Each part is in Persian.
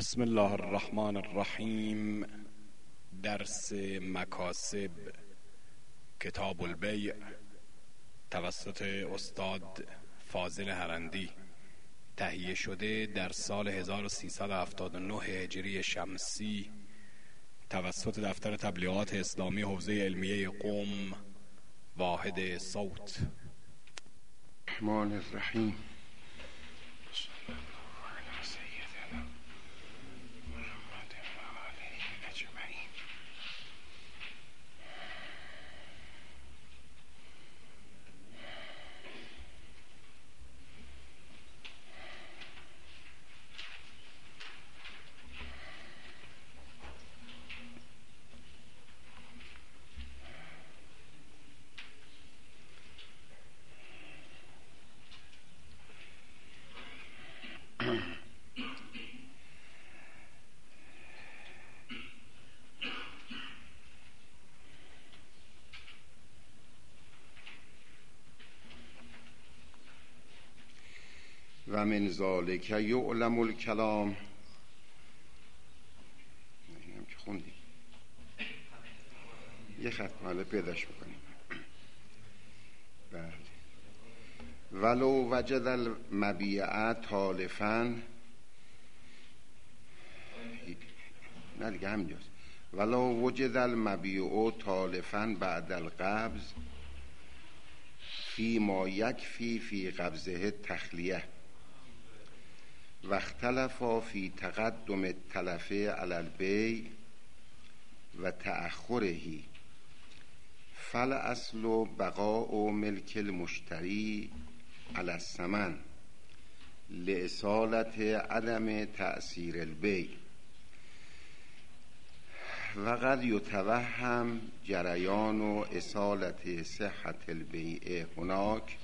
بسم الله الرحمن الرحیم. درس مکاسب کتاب البیع توسط استاد فاضل هرندی، تهیه شده در سال 1379 هجری شمسی توسط دفتر تبلیغات اسلامی حوزه علمیه قم، واحد صوت. الرحمن الرحیم. و من ذالک یعلم الکلام. اینم که خوندیم، یه خط حالا پیداش بکنیم. بله. ولو وجد المبیع تالفا، نه دیگه همینجاست. ولو وجد المبیع تالفا بعد القبض فی ما یکفی فی قبضه تخلیه و اختلفا فی تقدم التلف علی البیع و تأخره، فالاصل بقاء ملک المشتری علی الثمن لإصالة عدم تأثیر البیع، و قد یتوهم جریان و اصالة صحة البیع هناک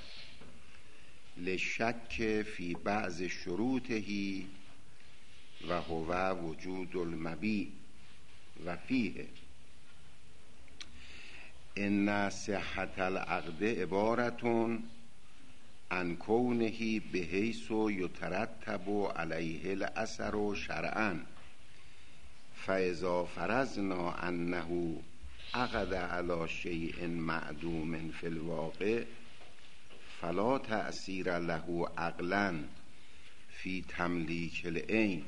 لشک فی بعض شروطه و هو وجود المبیع و فیه ان صحة العقد عبارة عن کونه بحیث یترتب علیه الاثر شرعا، فاذا فرضنا انه عقد علی شیء معدوم فی الواقع فلا تأثیر له عقلا فی تملیک العین،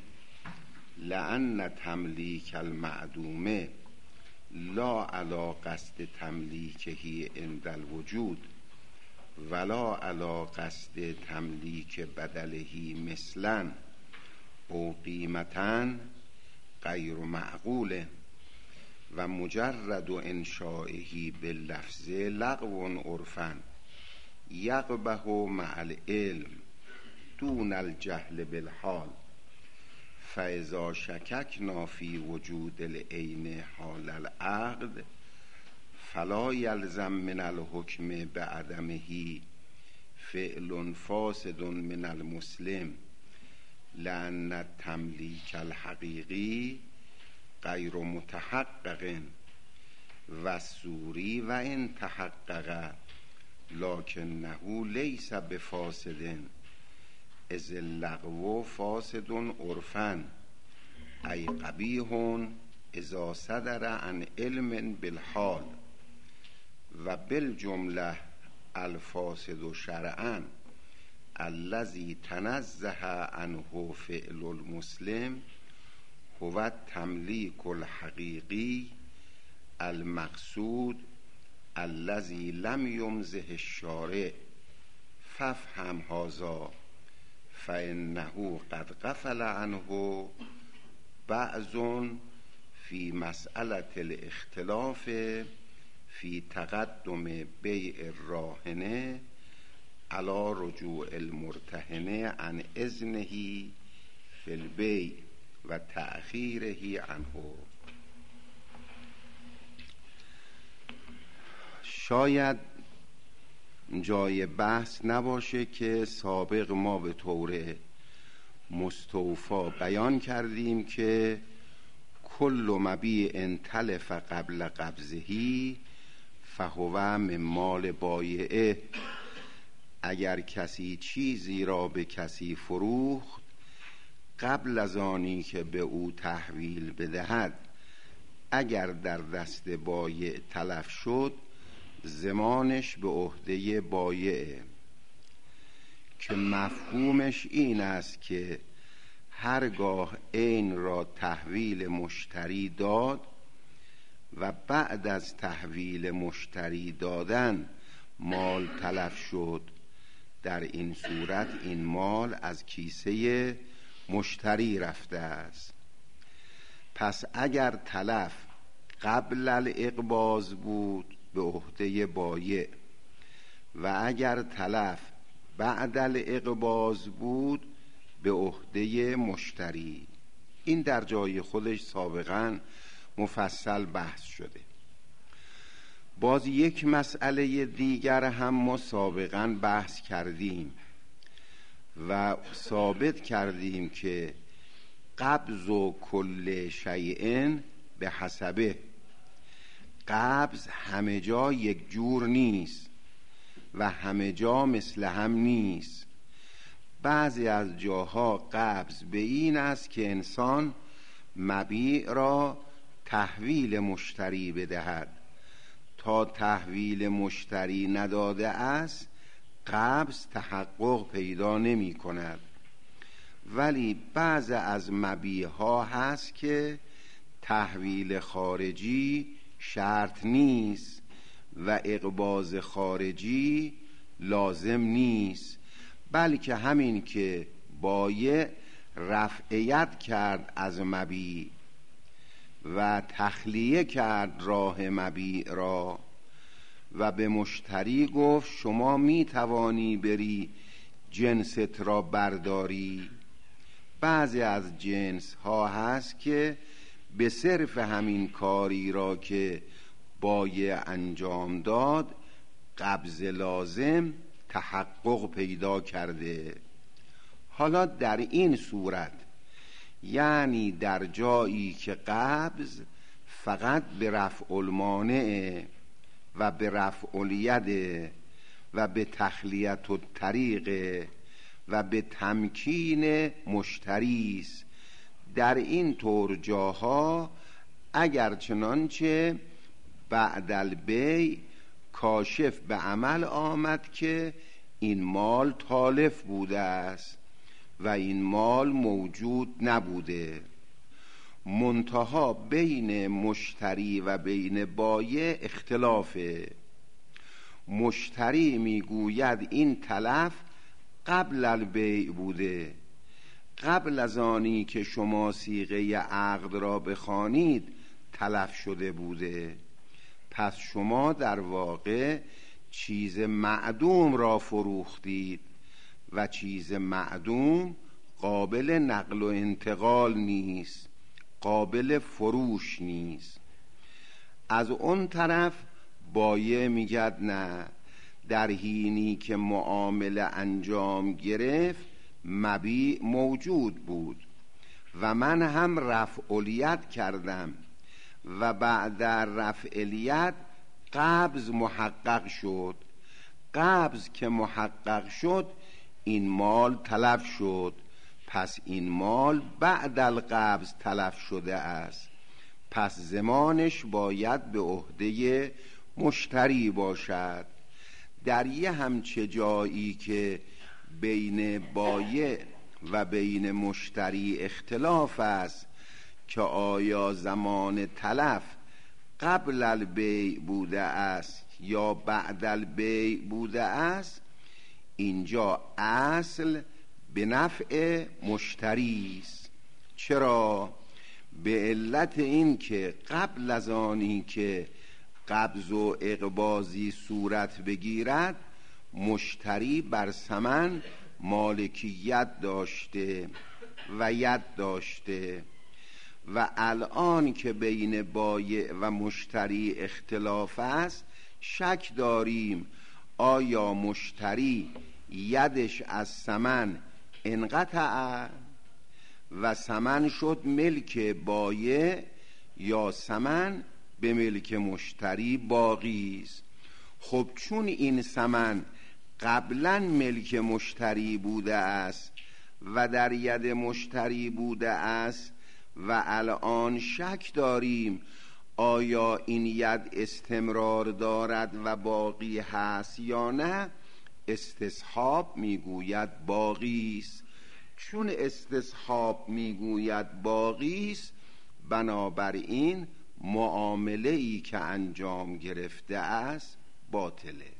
لأن تملیک المعدوم لا علی قصد تملیکه عند الوجود ولا علی قصد تملیک بدله مثلا او قیمتا غیر معقول، و مجرد انشائه باللفظ لغو عرفا یقبح مع العلم دون الجهل بالحال، فاذا شککنا فی وجود العین حال العقد فلا یلزم من الحکم بعدمه فعل فاسد من المسلم، لأن التملیک الحقیقی غیر متحقق و الصوری و ان تحقق لکنه لیس بفاسد اذ اللغو فاسد عرفا ای قبیح اذا صدر عن علم بالحال، و بالجمله الفاسد شرعا الذي تنزه عنه فعل المسلم هو التملیک الحقیقی المقصود الذي لم يمزه الشارع، فافهم هذا فإنه قد غفل عنه بعض في مسألة الاختلاف في تقدم بيع الراهن على رجوع المرتهن عن إذنه في البيع و تأخیره عنه. شاید جای بحث نباشه که سابق ما به طور مستوفا بیان کردیم که کل مبیع تلف قبل قبضه فهو من مال بایعه، اگر کسی چیزی را به کسی فروخت قبل از آنی که به او تحویل بدهد اگر در دست بایع تلف شد ضمانش به عهده بایعه، که مفهومش این است که هرگاه عین را تحویل مشتری داد و بعد از تحویل مشتری دادن مال تلف شد، در این صورت این مال از کیسه مشتری رفته است. پس اگر تلف قبل الاقباض بود به عهده بایع و اگر تلف بعد الاقباض بود به عهده مشتری. این در جای خودش سابقاً مفصل بحث شده. باز یک مسئله دیگر هم ما سابقاً بحث کردیم و ثابت کردیم که قبض و کل شیء به حسبه، قبض همه جا یک جور نیست و همه جا مثل هم نیست. بعضی از جاها قبض به این است که انسان مبیع را تحویل مشتری بدهد، تا تحویل مشتری نداده است قبض تحقق پیدا نمی کند. ولی بعض از مبیع ها هست که تحویل خارجی شرط نیست و اقباض خارجی لازم نیست، بلکه همین که بایع رفعیت کرد از مبیع و تخلیه کرد راه مبیع را و به مشتری گفت شما می توانی بری جنست را برداری. بعضی از جنس ها هست که به صرف همین کاری را که بایع انجام داد قبض لازم تحقق پیدا کرده. حالا در این صورت، یعنی در جایی که قبض فقط به رفع المانع و به رفع الید و به تخلیت الطریق و به تمکین مشتری است، در این طور جاها اگر چنانچه بعد البیع کاشف به عمل آمد که این مال تالف بوده است و این مال موجود نبوده، منتها بین مشتری و بین بایع اختلافه. مشتری میگوید این تلف قبل البیع بوده، قبل از آنی که شما صیغه عقد را بخوانید تلف شده بوده، پس شما در واقع چیز معدوم را فروختید و چیز معدوم قابل نقل و انتقال نیست، قابل فروش نیست. از اون طرف بایع میگد نه، در حینی که معامله انجام گرفت مبیع موجود بود و من هم رفع الید کردم و بعد رفع الید قبض محقق شد. قبض که محقق شد این مال تلف شد، پس این مال بعد القبض تلف شده است، پس ضمانش باید به عهده مشتری باشد. در یه همچه جایی که بین بایع و بین مشتری اختلاف است که آیا زمان تلف قبل البیع بوده است یا بعد البیع بوده است، اینجا اصل به نفع مشتری است. چرا؟ به علت این که قبل از آنی که قبض و اقباضی صورت بگیرد مشتری بر ثمن مالکیت داشته و ید داشته و الان که بین بایع و مشتری اختلاف است شک داریم آیا مشتری یدش از ثمن انقطع و ثمن شد ملک بایع یا ثمن به ملک مشتری باقی است. خب چون این ثمن قبلا ملک مشتری بوده است و در ید مشتری بوده است و الان شک داریم آیا این ید استمرار دارد و باقی هست یا نه، استصحاب میگوید باقی است. چون استصحاب میگوید باقی است، بنابراین معامله‌ای که انجام گرفته است باطله.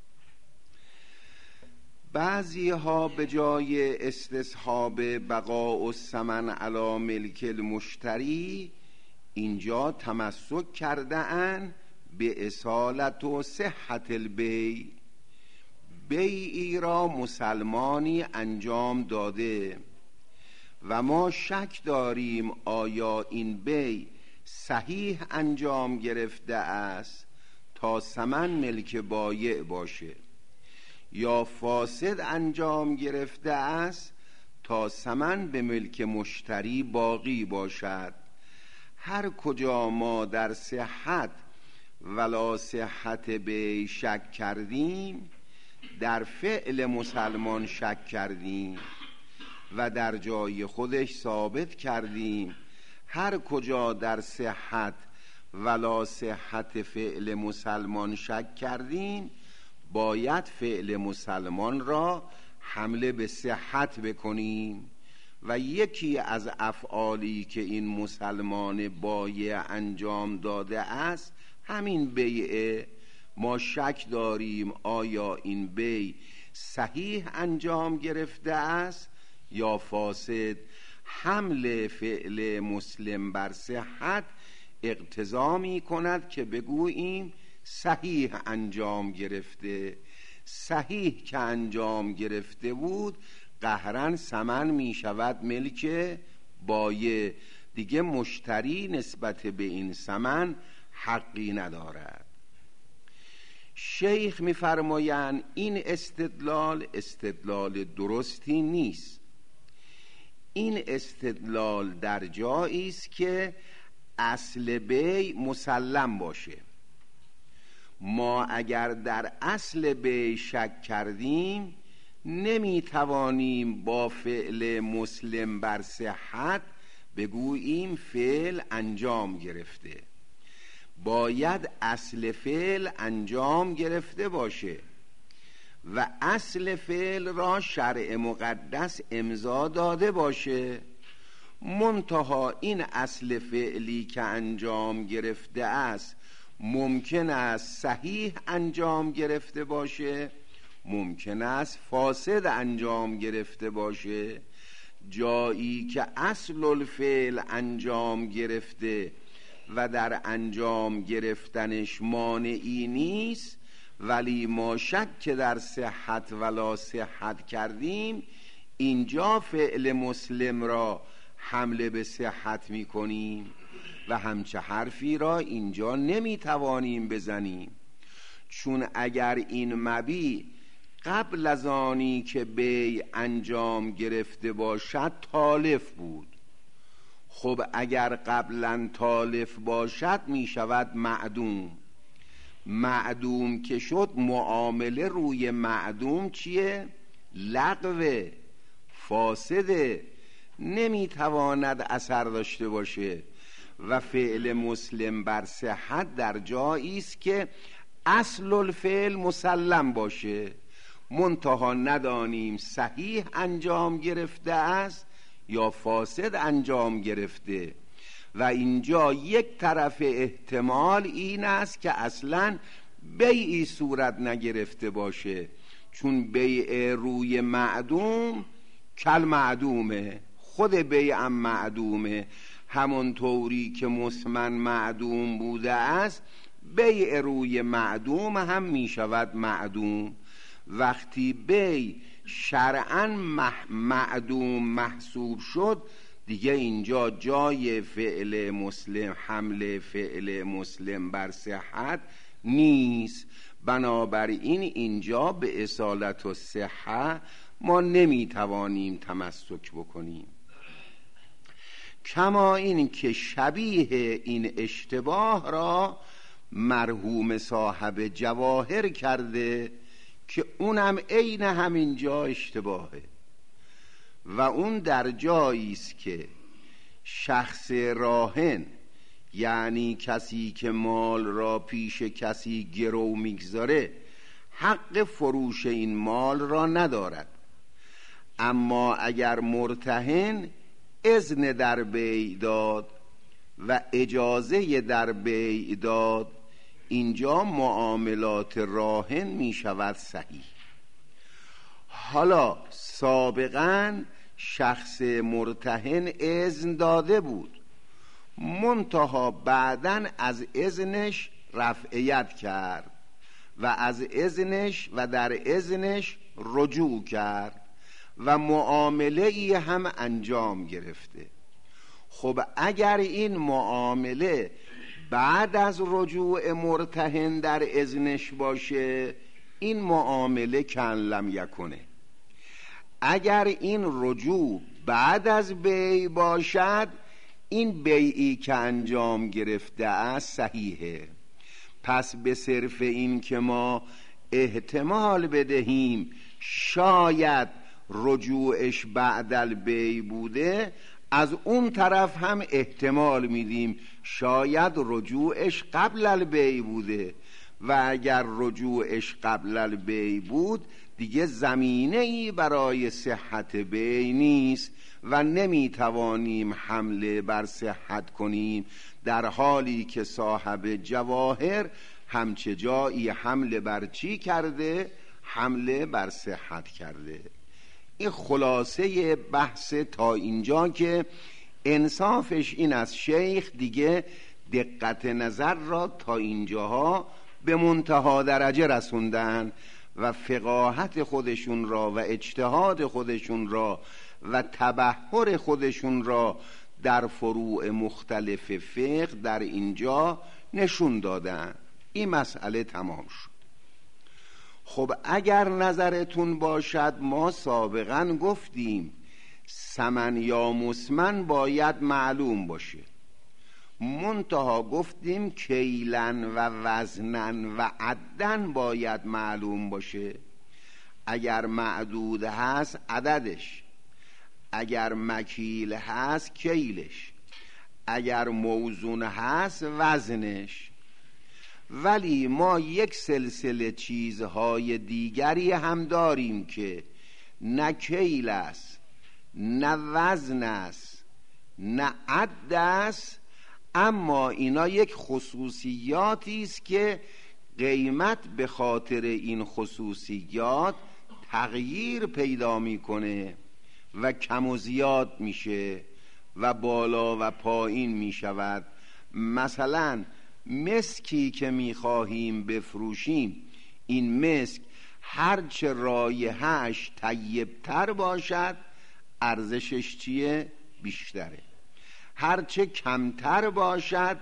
بعضی ها به جای استصحاب بقاء الثمن علی ملک المشتری اینجا تمسک کرده اند به اصالت و صحت البیع. بیعی را مسلمانی انجام داده و ما شک داریم آیا این بیع صحیح انجام گرفته است تا ثمن ملک بایع باشه یا فاسد انجام گرفته است تا ثمن به ملک مشتری باقی باشد. هر کجا ما در صحت ولا صحت بیع شک کردیم، در فعل مسلمان شک کردیم و در جای خودش ثابت کردیم. هر کجا در صحت ولا صحت فعل مسلمان شک کردیم، باید فعل مسلمان را حمله به صحت بکنیم و یکی از افعالی که این مسلمان بایع انجام داده است همین بیعه. ما شک داریم آیا این بیع صحیح انجام گرفته است یا فاسد. حمل فعل مسلم بر صحت اقتضا می کند که بگوییم صحیح انجام گرفته. صحیح که انجام گرفته بود قهرن ثمن می شود ملک بایع، دیگه مشتری نسبت به این ثمن حقی ندارد. شیخ می فرمایند این استدلال درستی نیست. این استدلال در جایی است که اصل بیع مسلم باشه. ما اگر در اصل بیع شک کردیم نمی توانیم با فعل مسلم بر صحت بگوییم فعل انجام گرفته. باید اصل فعل انجام گرفته باشه و اصل فعل را شرع مقدس امضا داده باشه. منتها این اصل فعلی که انجام گرفته است ممکن است صحیح انجام گرفته باشه، ممکن است فاسد انجام گرفته باشه. جایی که اصل الفعل انجام گرفته و در انجام گرفتنش مانعی نیست، ولی ما شک که در صحت ولا صحت کردیم، اینجا فعل مسلم را حمله به صحت می کنیم و همچه حرفی را اینجا نمی توانیم بزنیم. چون اگر این مبیع قبل از آنی که بیع انجام گرفته باشد تالف بود، خب اگر قبلا تالف باشد می شود معدوم. معدوم که شد معامله روی معدوم چیه؟ لغوه، فاسده، نمی تواند اثر داشته باشه و فعل مسلم بر صحت در جایی است که اصل الفعل مسلم باشه، منتها ندانیم صحیح انجام گرفته است یا فاسد انجام گرفته. و اینجا یک طرف احتمال این است که اصلا بیعی صورت نگرفته باشه، چون بیع روی معدوم کل معدومه، خود بیعم معدومه. همون طوری که مسمن معدوم بوده است بیع روی معدوم هم می شود معدوم. وقتی بیع شرعاً معدوم محسوب شد دیگه اینجا جای فعل مسلم، حمله فعل مسلم بر صحت نیست. بنابراین اینجا به اصالت و صحت ما نمیتوانیم تمسک بکنیم. کما این که شبیه این اشتباه را مرحوم صاحب جواهر کرده که اونم عین همینجا اشتباهه. و اون در جایی است که شخص راهن، یعنی کسی که مال را پیش کسی گرو میگذاره، حق فروش این مال را ندارد. اما اگر مرتهن اذن در بیع داد و اجازه در بیع داد، اینجا معاملات راهن می شود صحیح. حالا سابقاً شخص مرتهن اذن داده بود، منتها بعداً از اذنش رفعیت کرد و از اذنش و در اذنش رجوع کرد و معامله ای هم انجام گرفته. خب اگر این معامله بعد از رجوع مرتهن در اذنش باشه، این معامله کان لم یکنه. اگر این رجوع بعد از بیع باشد، این بیعی که انجام گرفته است صحیحه. پس به صرف این که ما احتمال بدهیم شاید رجوعش بعد البیع بوده، از اون طرف هم احتمال میدیم شاید رجوعش قبل البیع بوده، و اگر رجوعش قبل البیع بود دیگه زمینه‌ای برای صحت بیع نیست و نمیتوانیم حمله بر صحت کنیم، در حالی که صاحب جواهر همچه جایی حمله بر چی کرده؟ حمله بر صحت کرده. این خلاصه بحث تا اینجا که انصافش این از شیخ دیگه دقت نظر را تا اینجاها به منتها درجه رسوندن و فقاهت خودشون را و اجتهاد خودشون را و تبحر خودشون را در فروع مختلف فقه در اینجا نشون دادن. این مسئله تمام شد. خب اگر نظرتون باشد، ما سابقا گفتیم ثمن یا مسمن باید معلوم باشه، منتها گفتیم کیلن و وزنن و عدن باید معلوم باشه. اگر معدود هست عددش، اگر مکیل هست کیلش، اگر موزون هست وزنش. ولی ما یک سلسله چیزهای دیگری هم داریم که نه کیل است، نه وزن است، نه عد است، اما اینا یک خصوصیاتی است که قیمت به خاطر این خصوصیات تغییر پیدا میکنه و کم و زیاد میشه و بالا و پایین میشود. مثلا مسکی که میخواهیم بفروشیم، این مسک هرچه رایحه‌اش طیبتر باشد ارزشش چیه؟ بیشتره. هرچه کمتر باشد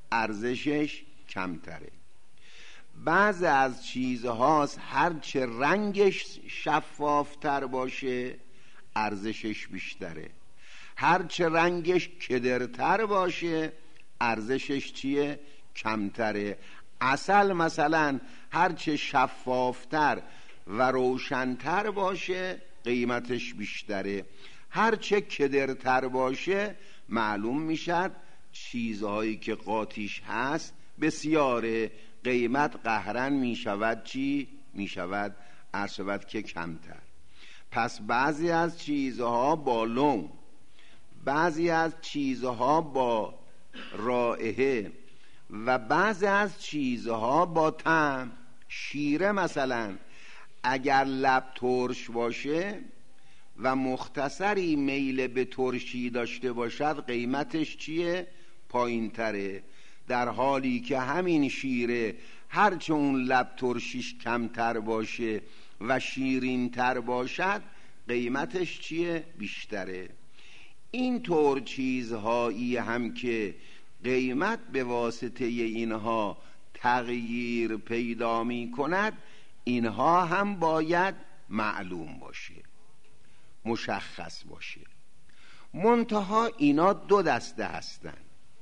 ارزشش کمتره. بعض از چیزهاست هرچه رنگش شفافتر باشه ارزشش بیشتره، هرچه رنگش کدرتر باشه ارزشش چیه؟ کمتره. عسل مثلا هرچه شفافتر و روشنتر باشه قیمتش بیشتره، هرچه کدرتر باشه معلوم میشد چیزهایی که قاطیش هست بسیاره، قیمت قهرن میشود چی؟ میشود عرشبت که کمتر. پس بعضی از چیزها با لون، بعضی از چیزها با رائحه و بعضی از چیزها با طعم. شیره مثلا اگر لب ترش باشه و مختصری میل به ترشی داشته باشد قیمتش چیه؟ پایین تره، در حالی که همین شیره هرچه اون لب ترشیش کمتر باشه و شیرین تر باشد قیمتش چیه؟ بیشتره. این طور چیزهایی هم که قیمت به واسطه اینها تغییر پیدا می کند، اینها هم باید معلوم باشه، مشخص باشه. منتها اینا دو دسته هستن.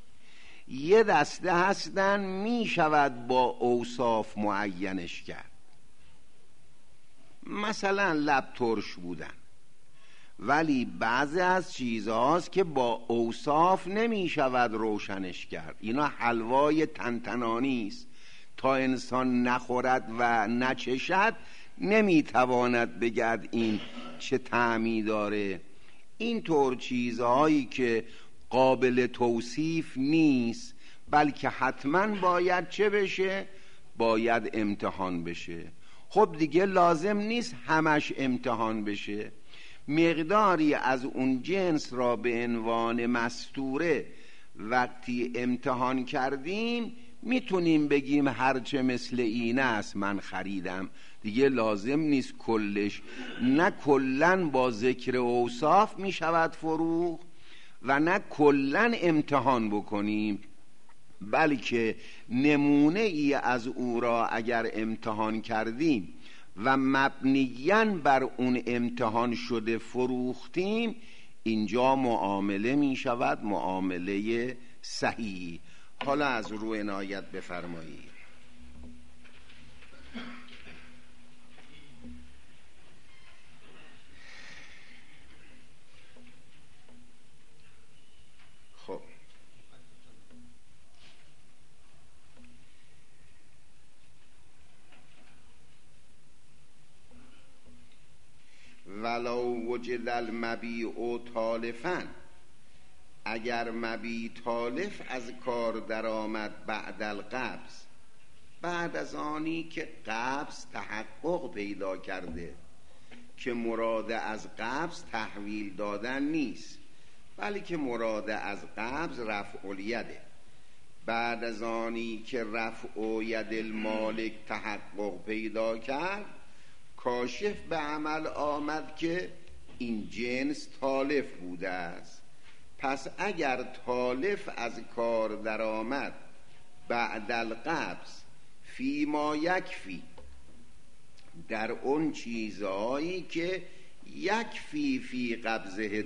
یه دسته هستن می شود با اوصاف معینش کرد، مثلا لب ترش بودن ولی بعضی از چیزهاست که با اوصاف نمی شود روشنش کرد. اینا حلوای تنتنانی است، تا انسان نخورد و نچشد نمیتواند بگد این چه طعمی داره. اینطور چیزهایی که قابل توصیف نیست، بلکه حتما باید چه بشه؟ باید امتحان بشه. خب دیگه لازم نیست همش امتحان بشه، مقداری از اون جنس را به عنوان مستوره وقتی امتحان کردیم میتونیم بگیم هرچه مثل این است من خریدم. دیگه لازم نیست کلش، نه کلن با ذکر اوصاف میشود فروخت و نه کلن امتحان بکنیم، بلکه نمونه ای از او را اگر امتحان کردیم و مبنیاً بر اون امتحان شده فروختیم، اینجا معامله می شود معامله صحیح. حالا از رو عنایت بفرمایید. خب ولو وجد المبیع تالفاً، اگر مبیع تالف از کار در آمد بعد القبض، بعد از آنی که قبض تحقق پیدا کرده، که مراد از قبض تحویل دادن نیست، بلکه مراد از قبض رفع الیده. بعد از آنی که رفع ید المالک تحقق پیدا کرد، کاشف به عمل آمد که این جنس تالف بوده است. پس اگر تالف از کار در آمد بعد القبض فی ما یکفی، در اون چیزهایی که یکفی فی قبضه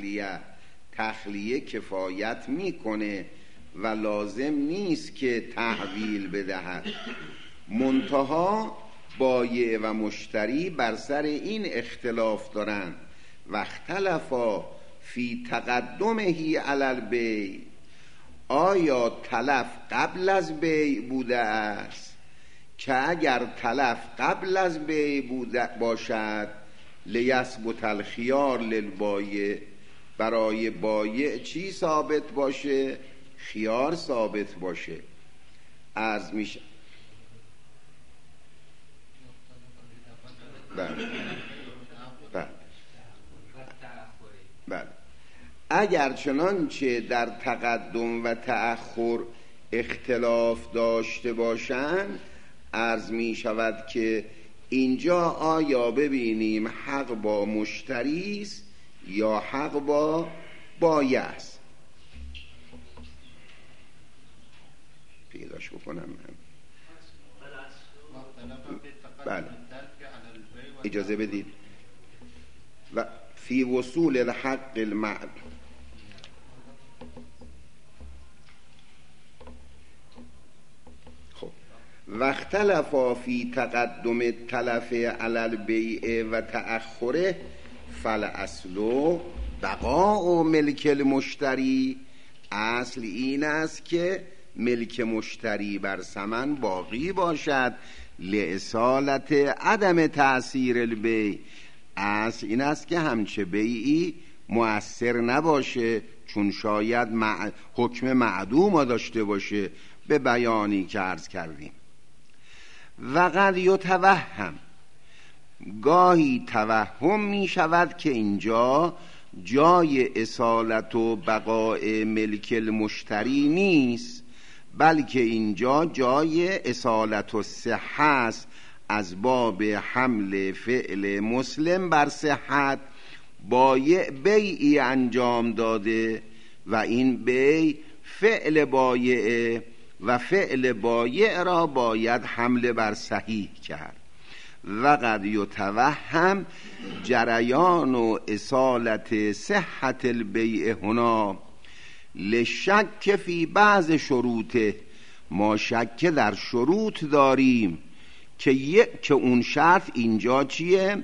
تخلیه کفایت میکنه و لازم نیست که تحویل بدهد، منتها بایع و مشتری بر سر این اختلاف دارند و اختلفا فی تقدمه علی البیع، آیا تلف قبل از بیع بوده است؟ که اگر تلف قبل از بیع باشد لیثبت الخیار للبایع، برای بایع چی ثابت باشه؟ خیار ثابت باشه. عرض میشه بله. اگر چنانچه در تقدم و تأخر اختلاف داشته باشند، عرض می شود که اینجا آیا ببینیم حق با مشتری است یا حق با بایع است. پیداش بکنم من. بله اجازه بدید. و فی وصول الحق المعد، خب و اختلفا فی تقدم التلف علی البیع و تأخره، فالاصل بقاء ملک المشتری، اصل این است که ملک مشتری بر ثمن باقی باشد، لاصالت عدم تأثیر البیع، اصل این است که همچه بیعی مؤثر نباشه، چون شاید حکم معدوم داشته باشه به بیانی که عرض کردیم. و قد یتوهم، گاهی توهم می شود که اینجا جای اصالت و بقاء ملک المشتری نیست، بلکه اینجا جای اصالت و صحه است، از باب حمل فعل مسلم بر صحت. بایع بیعی انجام داده و این بیع فعل بایع و فعل بایع را باید حمل بر صحیح کرد. و قد یتوهم جریان و اصالت صحت البیع هنا لشک فی بعض شروطه، ما شک در شروط داریم که اون شرط اینجا چیه؟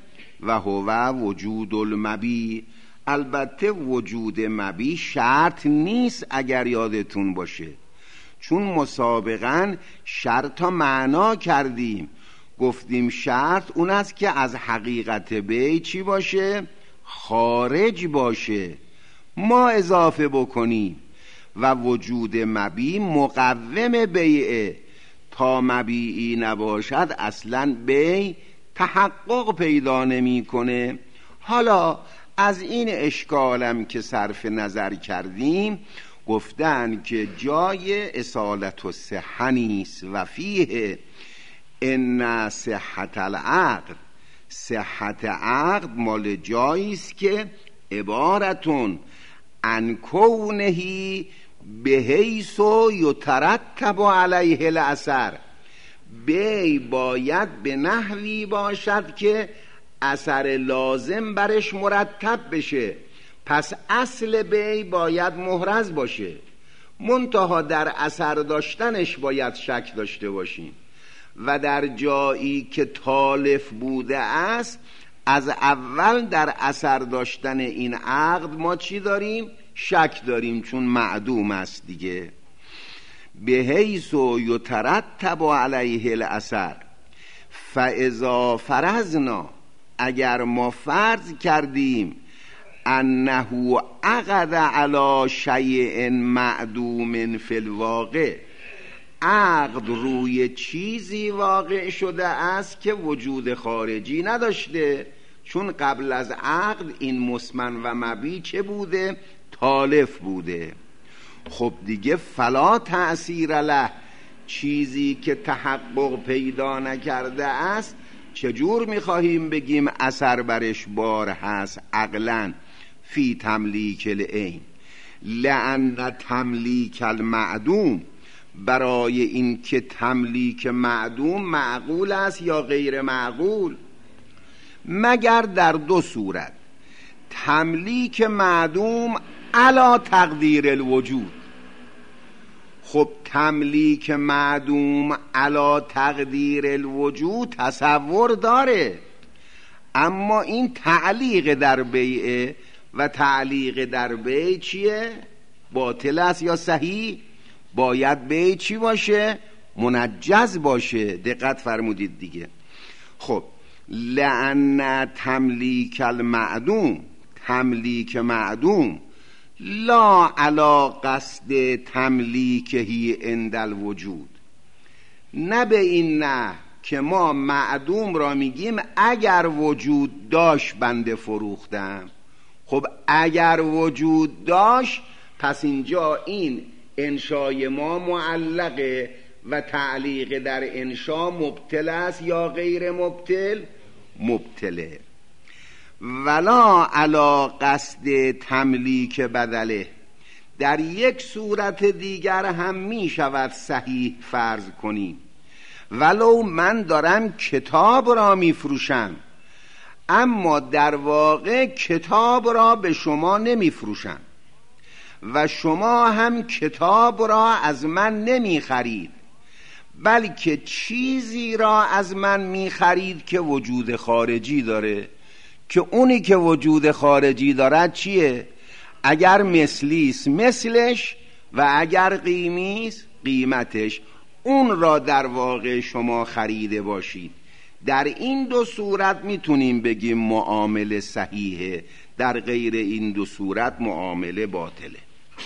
و هو وجود المبی. البته وجود مبی شرط نیست اگر یادتون باشه، چون مسابقاً شرط معنا کردیم، گفتیم شرط اون است که از حقیقت بی چی باشه؟ خارج باشه. ما اضافه بکنیم و وجود مبی مقوم بیعه، تا مبیعی نباشد اصلا بی تحقق پیدا نمی کنه. حالا از این اشکالم که صرف نظر کردیم، گفتن که جای اصالت و صحه نیست و فیه ان صحت العقد. صحت عقد مال جاییست که عبارتون عن کونهی بحیث یترتب علیه الاثر. بی باید به نحوی باشد که اثر لازم برش مرتب بشه، پس اصل بی باید محرز باشه، منتها در اثر داشتنش باید شک داشته باشیم. و در جایی که تالف بوده است، از اول در اثر داشتن این عقد ما چی داریم؟ شک داریم، چون معدوم است دیگه. بحیث یترتب علیه الاثر. فاذا فرضنا، اگر ما فرض کردیم انه عقد علی شیء معدوم فی الواقع، عقد روی چیزی واقع شده است که وجود خارجی نداشته، چون قبل از عقد این مسمن و مبی چه بوده؟ تالف بوده. خب دیگه فلا تأثیر له، چیزی که تحقق پیدا نکرده است چجور میخواهیم بگیم اثر برش بار هست عقلاً؟ فی تملیک العین، لأن تملیک المعدوم، برای این که تملیک معدوم معقول است یا غیر معقول؟ مگر در دو صورت: تملیک معدوم علی تقدیر الوجود. خب تملیک معدوم علی تقدیر الوجود تصور داره، اما این تعلیق در بیعه، و تعلیق در بیع چیه؟ باطل است یا صحیح؟ باید بیع چی باشه؟ منجز باشه. دقت فرمودید دیگه. خب لأن تملیک المعدوم، تملیک معدوم لا علی قصد تملیکهی عند الوجود، نه به این نه که ما معدوم را میگیم اگر وجود داشت بنده فروختم. خب اگر وجود داشت، پس اینجا این انشای ما معلقه و تعلیق در انشا مبتل است یا غیر مبتل؟ مبتله. ولا علی قصد تملیک بدله. در یک صورت دیگر هم می شود صحیح فرض کنیم، ولو من دارم کتاب را می فروشم، اما در واقع کتاب را به شما نمی فروشم و شما هم کتاب را از من نمی خرید، بلکه چیزی را از من می خرید که وجود خارجی داره، که اونی که وجود خارجی دارد چیه؟ اگر مثلیست مثلش، و اگر قیمیست قیمتش. اون را در واقع شما خریده باشید. در این دو صورت میتونیم بگیم معامله صحیحه، در غیر این دو صورت معامله باطله.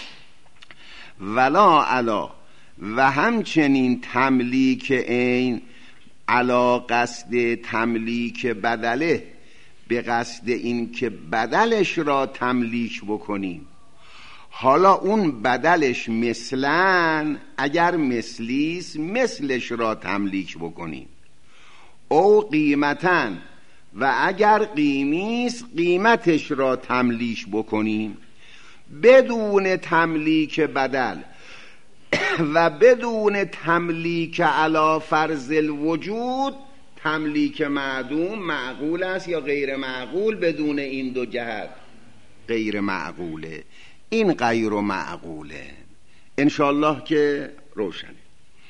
ولا علا، و همچنین تملیک عین علا قصد تملیک بدله، به قصد این که بدلش را تملیک بکنیم. حالا اون بدلش مثلا، اگر مثلیست مثلش را تملیک بکنیم، او قیمتاً، و اگر قیمیست قیمتش را تملیک بکنیم، بدون تملیک بدل و بدون تملیک علی فرض الوجود. تملیک معدوم معقول است یا غیر معقول؟ بدون این دو جهت غیر معقوله. این غیر معقوله، انشالله که روشنه.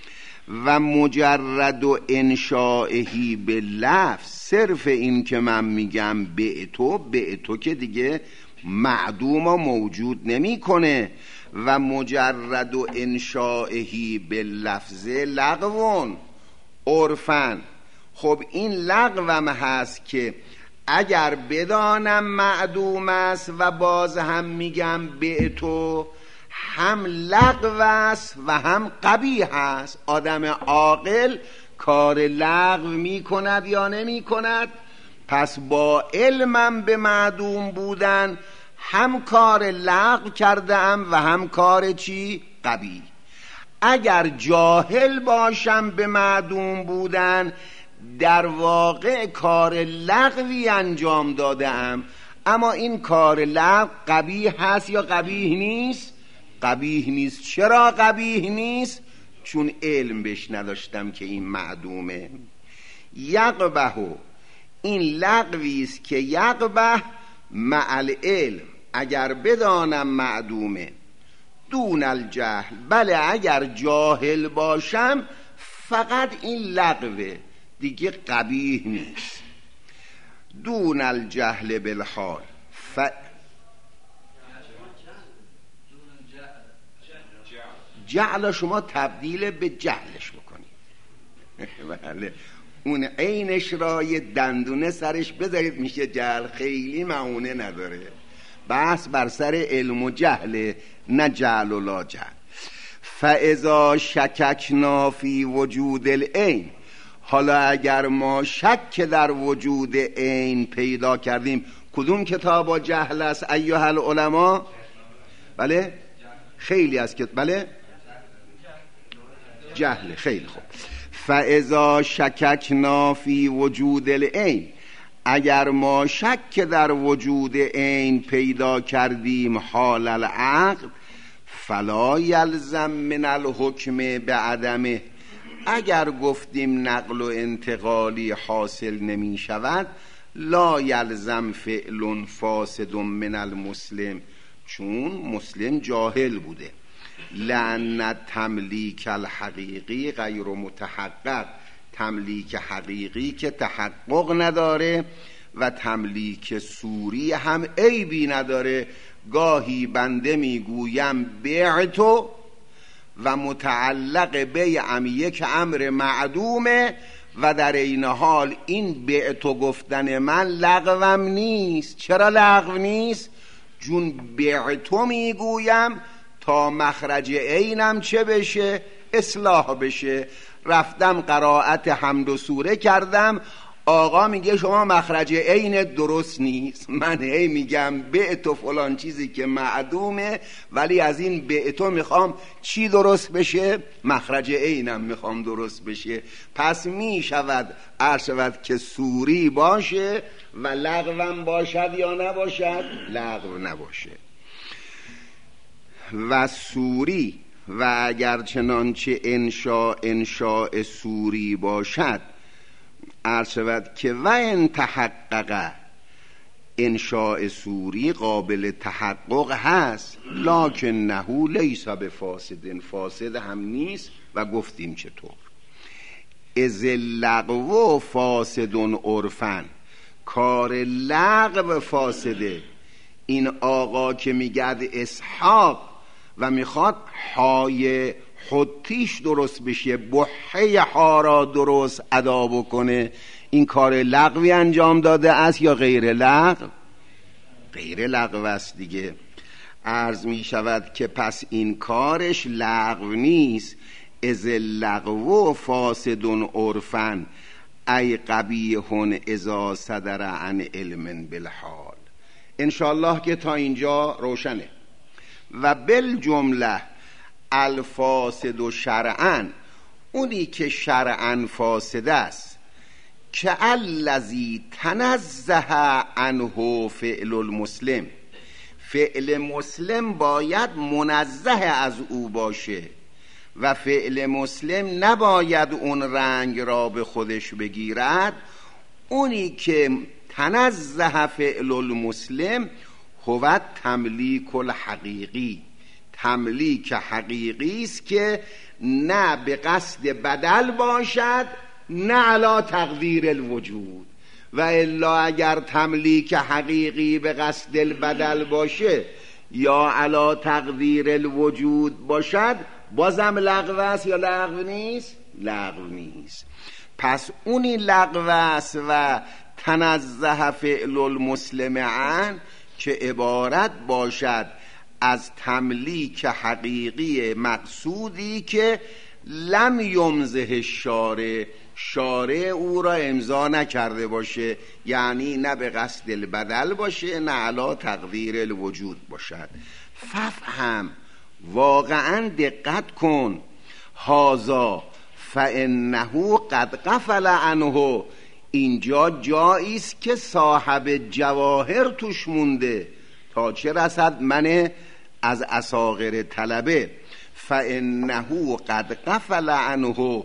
و مجرد و انشائهی به لفظ، صرف این که من میگم به تو که دیگه معدوم و موجود نمی کنه. و مجرد و انشائهی به لفظ لغوون عرفن. خب این لغوم هست که اگر بدانم معدوم است و باز هم میگم به تو، هم لغو است و هم قبیح است. آدم عاقل کار لغو میکند یا نمیکند؟ پس با علمم به معدوم بودن هم کار لغو کردم و هم کار چی؟ قبیح. اگر جاهل باشم به معدوم بودن، در واقع کار لغوی انجام دادم. اما این کار لغو قبیح هست یا قبیح نیست؟ قبیح نیست. چرا قبیح نیست؟ چون علم بهش نداشتم که این معدومه. یقبه، این لغوی است که یقبه مع العلم، اگر بدانم معدومه. دون الجهل، بله اگر جاهل باشم فقط این لغوه، دیگه قبیح نیست. دون الجهل بالحال جهل شما تبدیل به جهلش بکنید. بله اون عینش را یه دندونه سرش بذارید میشه جهل، خیلی معونه نداره. بحث بر سر علم و جهل، نه جهل و لا جهل. فاذا شککنا فی وجود العین، حالا اگر ما شک در وجود عین پیدا کردیم، کدوم کتاب جهل است ایها العلماء؟ بله خیلی از که بله جهل. خیلی خوب. فاذا شککنا فی وجود العین، اگر ما شک در وجود عین پیدا کردیم حال العقل، فلا یلزم من الحکم بعدمه، اگر گفتیم نقل و انتقالی حاصل نمی شود، لا یلزم فعل فاسد من المسلم، چون مسلم جاهل بوده. لأن تملیک الحقیقی غیر متحقق، تملیک حقیقی که تحقق نداره و تملیک صوری هم عیبی نداره. گاهی بنده میگویم بیعتو و متعلق بیعم یک امر معدومه و در این حال این بیعتو گفتن من لغوم نیست. چرا لغو نیست؟ چون بیعتو میگویم تا مخرج عینم چه بشه؟ اصلاح بشه. رفتم قرائت حمد و سوره کردم، آقا میگه شما مخرج عین درست نیست. من هی میگم بعتو فلان چیزی که معدومه، ولی از این بعتو میخوام چی درست بشه؟ مخرج عینم میخوام درست بشه. پس میشود عرشود که سوری باشه و لغوم باشد یا نباشد؟ لغو نباشه. و سوری و اگر چنانچه انشاء سوری باشد، عرض شود که و ان تحقق، انشاء سوری قابل تحقق هست، لکنه لیس بفاسد، فاسد هم نیست. و گفتیم چطور؟ از لغو فاسد عرفن، کار لغو فاسده. این آقا که میگد اسحاق و میخواد های خودتیش درست بشه، بحه ها را درست ادا بکنه، این کار لغوی انجام داده است یا غیر لغو؟ غیر لغو است دیگه. عرض می شود که پس این کارش لغو نیست. از لغو فاسد عرفن ای قبیح اذا صدر عن علم بالحال. انشاءالله که تا اینجا روشنه. و بالجمله الفاسد و شرعن، اونی که شرعن فاسد است، که الذی تنزه عنه فعل المسلم، فعل مسلم باید منزه از او باشه و فعل مسلم نباید اون رنگ را به خودش بگیرد. اونی که تنزه فعل المسلم هو تملیک الحقیقی، تملیک حقیقی است که نه به قصد بدل باشد نه علی تقدیر الوجود. و الا اگر تملیک حقیقی به قصد البدل باشه یا علی تقدیر الوجود باشد بازم لغو است یا لغو نیست؟ لغو نیست. پس اونی لغو است و تنزه فعل المسلم عن که عبارت باشد از تملیک حقیقی مقصودی که لم یمزه شارع او را امضا نکرده باشه، یعنی نه به قصد البدل باشه نه علی تقدیر الوجود باشد. ففهم، واقعا دقت کن، هازا فانه قد غفل عنه، اینجا جایی است که صاحب جواهر توش مونده تا چه رسد من از اصاغر طلبه. فانه قد غفل عنه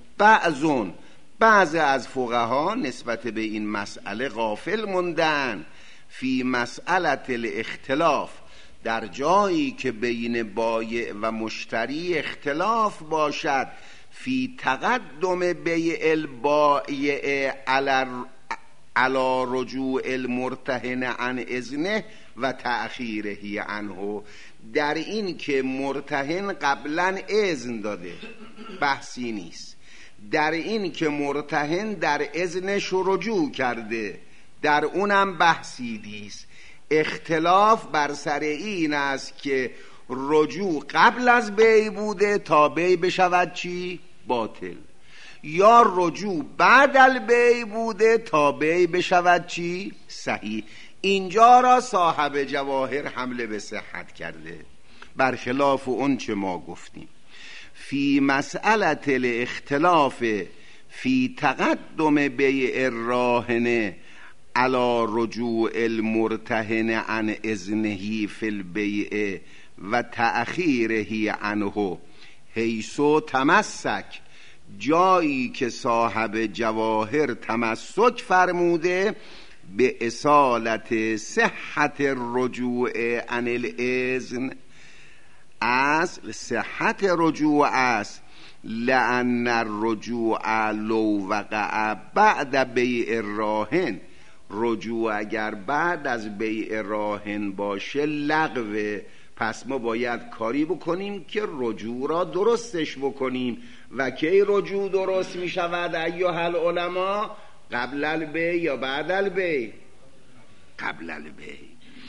بعض از فقها نسبت به این مسئله غافل موندن. فی مسئله الاختلاف، در جایی که بین بایع و مشتری اختلاف باشد، فی تقدم بیع البایع علی رجوع المرتهن عن اذنه و تأخیره عنه، در این که مرتهن قبلا اذن داده بحثی نیست، در این که مرتهن در اذنش رجوع کرده در اونم بحثی نیست. اختلاف بر سر این است که رجوع قبل از بیع بوده تا بیع بشود چی؟ باطل، یا رجوع بعد البیع بوده تا بیع بشود چی؟ صحیح. اینجا را صاحب جواهر حمله به صحت کرده، برخلاف اون چه ما گفتیم. فی مسئله الاختلاف فی تقدم بیع الراهن علی رجوع المرتهن عن اذنه فی البیع و تأخیره عنه حیث تمسک، جایی که صاحب جواهر تمسک فرموده به اصالت صحت الرجوع عن الاذن، اصل صحت رجوع است، لأن الرجوع لو وقع بعد بیع الراهن، رجوع اگر بعد از بیع راهن باشه لغوه. پس ما باید کاری بکنیم که رجوع را درستش بکنیم. و کی رجوع درست می شود ایها العلماء؟ قبل البیع یا بعد البیع؟ قبل البیع.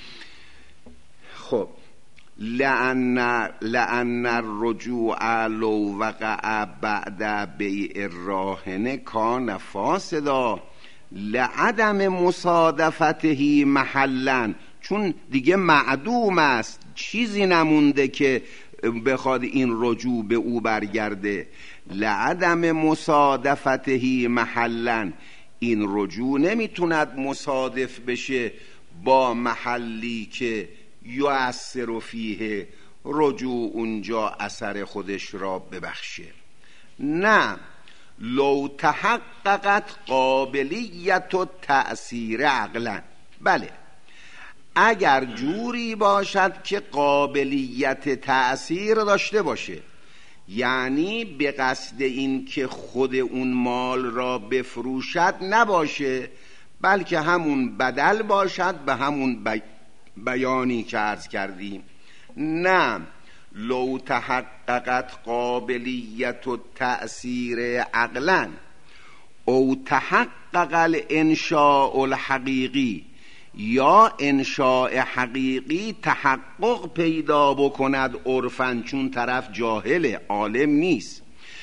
خب لأن الرجوع لو وقع بعد بیع الراهن کان فاسدا لعدم مصادفته محلا، چون دیگه معدوم است، چیزی نمونده که بخواد این رجوع به او برگرده. لعدم مصادفته محلا، این رجوع نمیتوند مصادف بشه با محلی که یؤثر فیه، رجوع اونجا اثر خودش را ببخشه. نه، لو تحققت قابلیت و تأثیر عقلا، بله اگر جوری باشد که قابلیت تأثیر داشته باشه، یعنی به قصد این که خود اون مال را بفروشد نباشه، بلکه همون بدل باشد به همون بیانی که عرض کردیم. نه، لو تحققت قابلیت و تأثیر عقلا او تحقق الانشاء الحقیقی، یا انشاء حقیقی تحقق پیدا بکند عرفاً، چون طرف جاهل عالم نیست.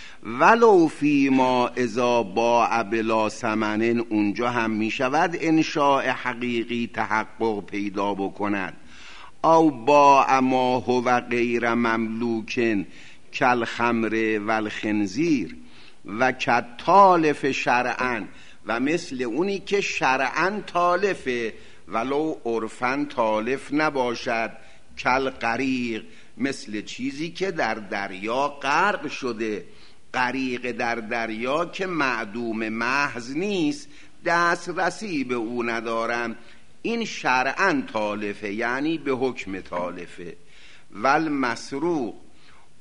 ولو فی ما اذا باع بلا ثمن، اونجا هم می شود انشاء حقیقی تحقق پیدا بکند. او باع ما هو غیر مملوک کالخمر والخنزیر و کالتالف شرعاً، و مثل اونی که شرعاً تالفه ولو عرفاً تالف نباشد، کالغریق، مثل چیزی که در دریا غرق شده. غریق در دریا که معدوم محض نیست، دسترسی به او ندارم، این شرعاً تالفه، یعنی به حکم تالفه. والمسروق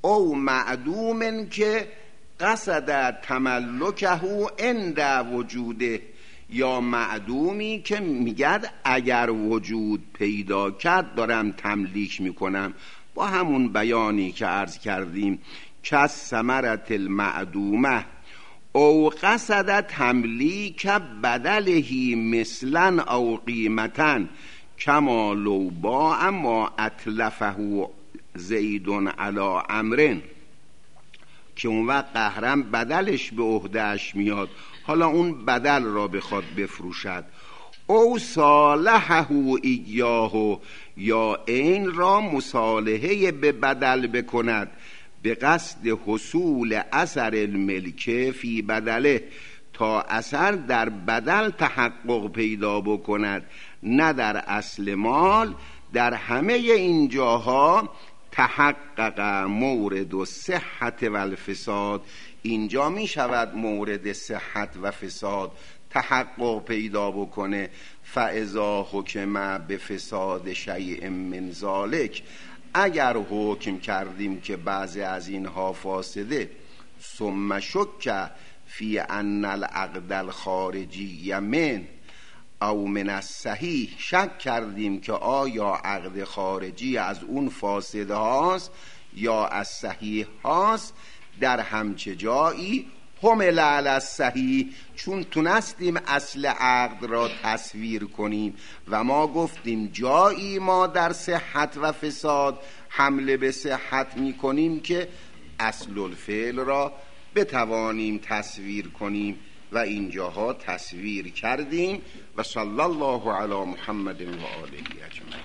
او معدوم که قصد تملکه عند وجوده، یا معدومی که میگد اگر وجود پیدا کرد دارم تملیک میکنم، با همون بیانی که عرض کردیم کس ثمرت المعدومه او قصد تملیک بدله مثلا او قیمتا کما لو باع ما اتلفه زید علی امرن، که اون وقت قهرم بدلش به عهدهش میاد، حالا اون بدل را بخواد بفروشد. او صالحه ایاه، یا این را مصالحه به بدل بکند به قصد حصول اثر الملکه فی بدله، تا اثر در بدل تحقق پیدا بکند نه در اصل مال. در همه این جاها تحقق مورد و صحت و الفساد، اینجا می شود مورد صحت و فساد تحقق پیدا بکنه. فاذا حکم به فساد شیء من ذلک، اگر حکم کردیم که بعضی از اینها فاسده، ثم شک فی ان العقد الخارجی من او من الصحیح، شک کردیم که آیا عقد خارجی از اون فاسد هاست یا از صحیح هاست، در همچه جایی حمل علی الصحیح، چون تونستیم اصل عقد را تصویر کنیم و ما گفتیم جایی ما در صحت و فساد حمله به صحت می کنیم که اصل الفعل را بتوانیم تصویر کنیم و اینجاها تصویر کردیم. و صلی الله علی محمد و آله اجمعین.